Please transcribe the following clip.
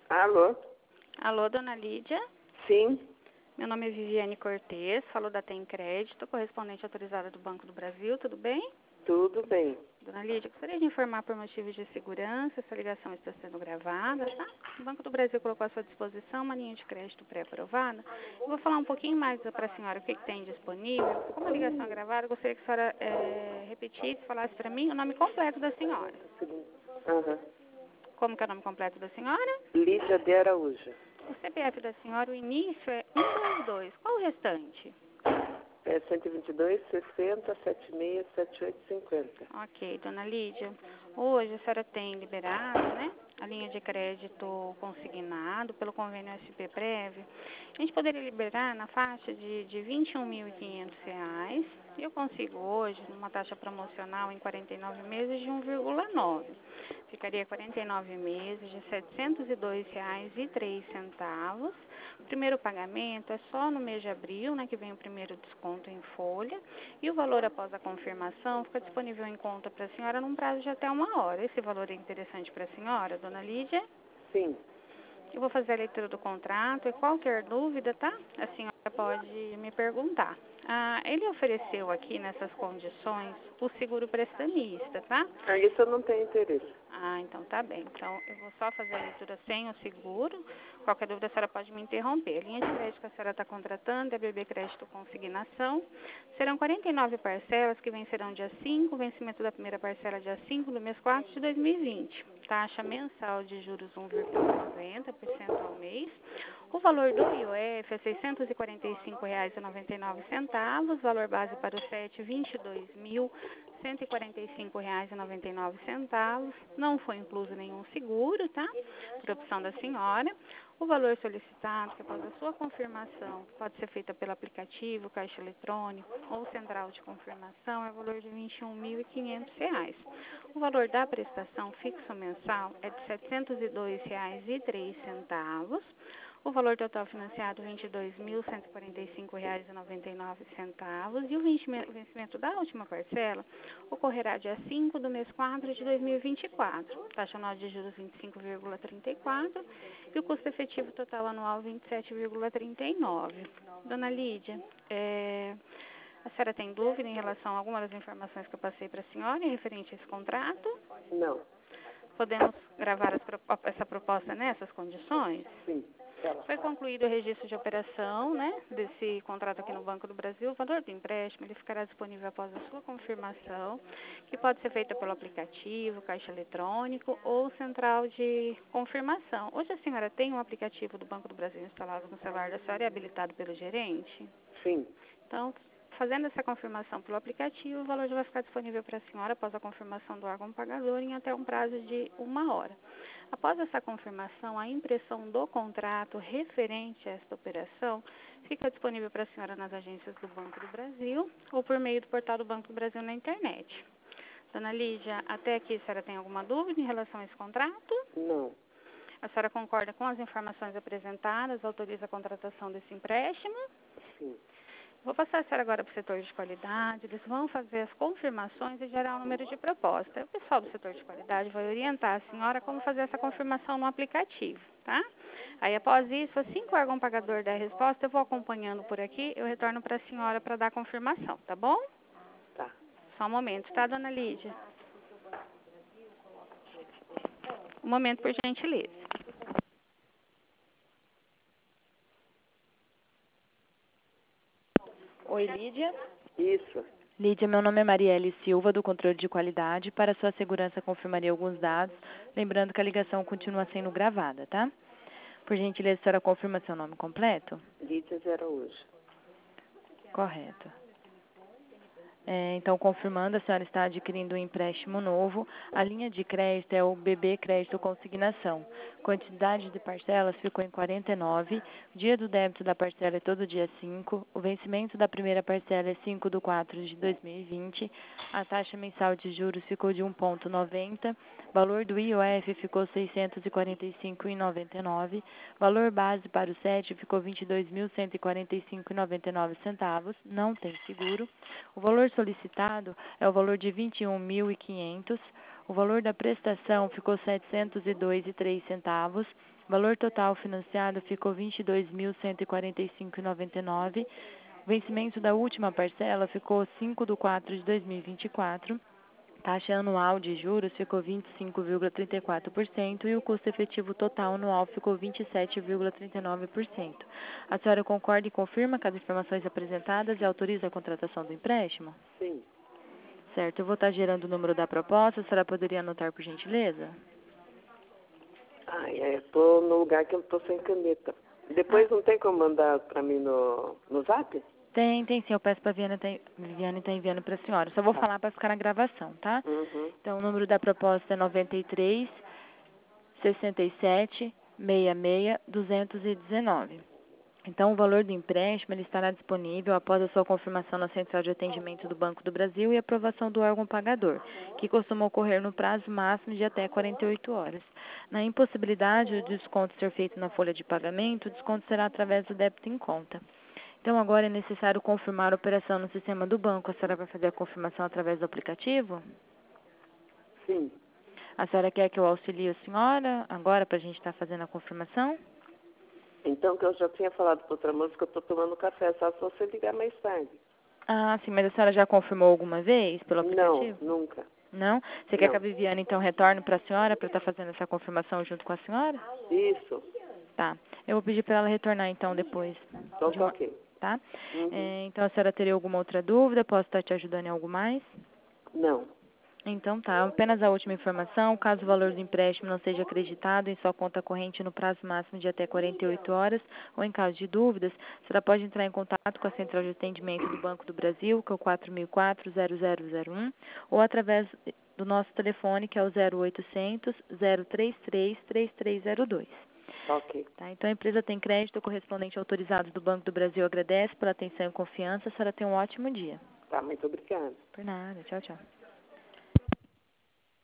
Alô? Alô, dona Lídia? Sim, Meu nome é Viviane Cortez, falo da Tem Crédito, correspondente autorizada do Banco do Brasil, tudo bem? tudo bem. Dona Lídia, gostaria de informar por motivos de segurança, essa ligação está sendo gravada, tá? O Banco do Brasil colocou à sua disposição uma linha de crédito pré-aprovada. Eu vou falar um pouquinho mais para a senhora o que tem disponível. Como a ligação é gravada, eu gostaria que a senhora repetisse, falasse para mim o nome completo da senhora. Aham. Como que é o nome completo da senhora? Lídia de Araújo. O CPF da senhora, o início é 122. Qual o restante? É 122, 60, 76, 78, 50. Ok, dona Lídia. Hoje a senhora tem liberado, né, a linha de crédito consignado pelo convênio SP-Prev. A gente poderia liberar na faixa de R$ 21.500. E eu consigo hoje, numa taxa promocional em 49 meses, de 1,9. Ficaria 49 meses de R$ 702,03. O primeiro pagamento é só no mês de abril, né, que vem o primeiro desconto em folha. E o valor após a confirmação fica disponível em conta para a senhora num prazo de até 1 hora. Esse valor é interessante para a senhora, dona Lídia? Sim, Eu vou fazer a leitura do contrato e qualquer dúvida, tá? A senhora pode me perguntar. Ele ofereceu aqui nessas condições o seguro prestamista, tá? isso eu não tenho interesse. Então tá bem. Então eu vou só fazer a leitura sem o seguro. Qualquer dúvida a senhora pode me interromper. A linha de crédito que a senhora está contratando é BB Crédito Consignação. Serão 49 parcelas que vencerão dia 5, vencimento da primeira parcela dia 5 do mês 4 de 2020. Taxa mensal de juros 1,90% ao mês. O valor do IOF é R$ 645,99. Valor base para o SET, R$ 22.145,99. Não foi incluso nenhum seguro, tá? Por opção da senhora. O valor solicitado, que após a sua confirmação pode ser feita pelo aplicativo, caixa eletrônico ou central de confirmação, é o valor de R$ 21.500. O valor da prestação fixo mensal é de R$ 702,03. O valor total financiado, R$ 22.145,99. E o vencimento da última parcela ocorrerá dia 5 do mês 4 de 2024. Taxa anual de juros 25,34 e o custo efetivo total anual 27,39. Dona Lídia, a senhora tem dúvida em relação a alguma das informações que eu passei para a senhora em referente a esse contrato? Não. Podemos gravar essa proposta nessas condições? Sim. Foi concluído o registro de operação, né, desse contrato aqui no Banco do Brasil. O valor do empréstimo ele ficará disponível após a sua confirmação, que pode ser feita pelo aplicativo, caixa eletrônico ou central de confirmação. Hoje a senhora tem um aplicativo do Banco do Brasil instalado no celular da senhora e habilitado pelo gerente? Sim. Então, fazendo essa confirmação pelo aplicativo, o valor já vai ficar disponível para a senhora após a confirmação do órgão pagador em até um prazo de 1 hora. Após essa confirmação, a impressão do contrato referente a esta operação fica disponível para a senhora nas agências do Banco do Brasil ou por meio do portal do Banco do Brasil na internet. Dona Lídia, até aqui a senhora tem alguma dúvida em relação a esse contrato? Não. A senhora concorda com as informações apresentadas, autoriza a contratação desse empréstimo? Sim. Vou passar a senhora agora para o setor de qualidade, eles vão fazer as confirmações e gerar o número de proposta. O pessoal do setor de qualidade vai orientar a senhora como fazer essa confirmação no aplicativo, tá? Aí, após isso, assim que o órgão pagador der a resposta, eu vou acompanhando por aqui, eu retorno para a senhora para dar a confirmação, tá bom? Tá. Só um momento, tá, dona Lídia? Um momento, por gentileza. Oi, Lídia. Isso. Lídia, meu nome é Marielle Silva, do Controle de Qualidade. Para sua segurança, confirmarei alguns dados, lembrando que a ligação continua sendo gravada, tá? Por gentileza, a senhora confirma seu nome completo? Lídia de Araújo. Correto. Então, confirmando, a senhora está adquirindo um empréstimo novo. A linha de crédito é o BB Crédito Consignação. Quantidade de parcelas ficou em 49. Dia do débito da parcela é todo dia 5. O vencimento da primeira parcela é 5 de 4 de 2020. A taxa mensal de juros ficou de 1,90. Valor do IOF ficou R$ 645,99. Valor base para o SET ficou R$ 22.145,99. Não tem seguro. O valor solicitado é o valor de R$ 21.500. O valor da prestação ficou R$ 702,03. Valor total financiado ficou R$ 22.145,99. Vencimento da última parcela ficou 5/4/2024. Taxa anual de juros ficou 25,34% e o custo efetivo total anual ficou 27,39%. A senhora concorda e confirma com as informações apresentadas e autoriza a contratação do empréstimo? Sim. Certo, eu vou estar gerando o número da proposta, a senhora poderia anotar por gentileza? Tô no lugar que eu tô sem caneta. Depois não tem como mandar para mim no Zap? Tem sim, eu peço para a Viviane tá enviando para a senhora. Só vou falar para ficar na gravação, tá? Uhum. Então, o número da proposta é 93 67 66 219. Então, o valor do empréstimo ele estará disponível após a sua confirmação na Central de Atendimento do Banco do Brasil e aprovação do órgão pagador, que costuma ocorrer no prazo máximo de até 48 horas. Na impossibilidade do desconto ser feito na folha de pagamento, o desconto será através do débito em conta. Então, agora é necessário confirmar a operação no sistema do banco. A senhora vai fazer a confirmação através do aplicativo? Sim. A senhora quer que eu auxilie a senhora agora para a gente estar fazendo a confirmação? Então, que eu já tinha falado para outra moça que eu tô tomando café, só se você ligar mais tarde. Ah, sim, mas a senhora já confirmou alguma vez pelo aplicativo? Não, nunca. Não? Você quer que a Não. Viviane, então, retorne para a senhora para estar fazendo essa confirmação junto com a senhora? Isso. Tá. Eu vou pedir para ela retornar, então, depois. Então tá ok. Tá? Uhum. Então, a senhora teria alguma outra dúvida? Posso estar te ajudando em algo mais? Não. Então tá, apenas a última informação, caso o valor do empréstimo não seja acreditado em sua conta corrente no prazo máximo de até 48 horas, ou em caso de dúvidas, a senhora pode entrar em contato com a Central de Atendimento do Banco do Brasil, que é o 4004-0001, ou através do nosso telefone, que é o 0800 033 3302. Ok. Tá, então a empresa tem crédito correspondente autorizado do Banco do Brasil, agradece pela atenção e confiança, a senhora tem um ótimo dia. Tá, muito obrigada. Por nada, tchau, tchau.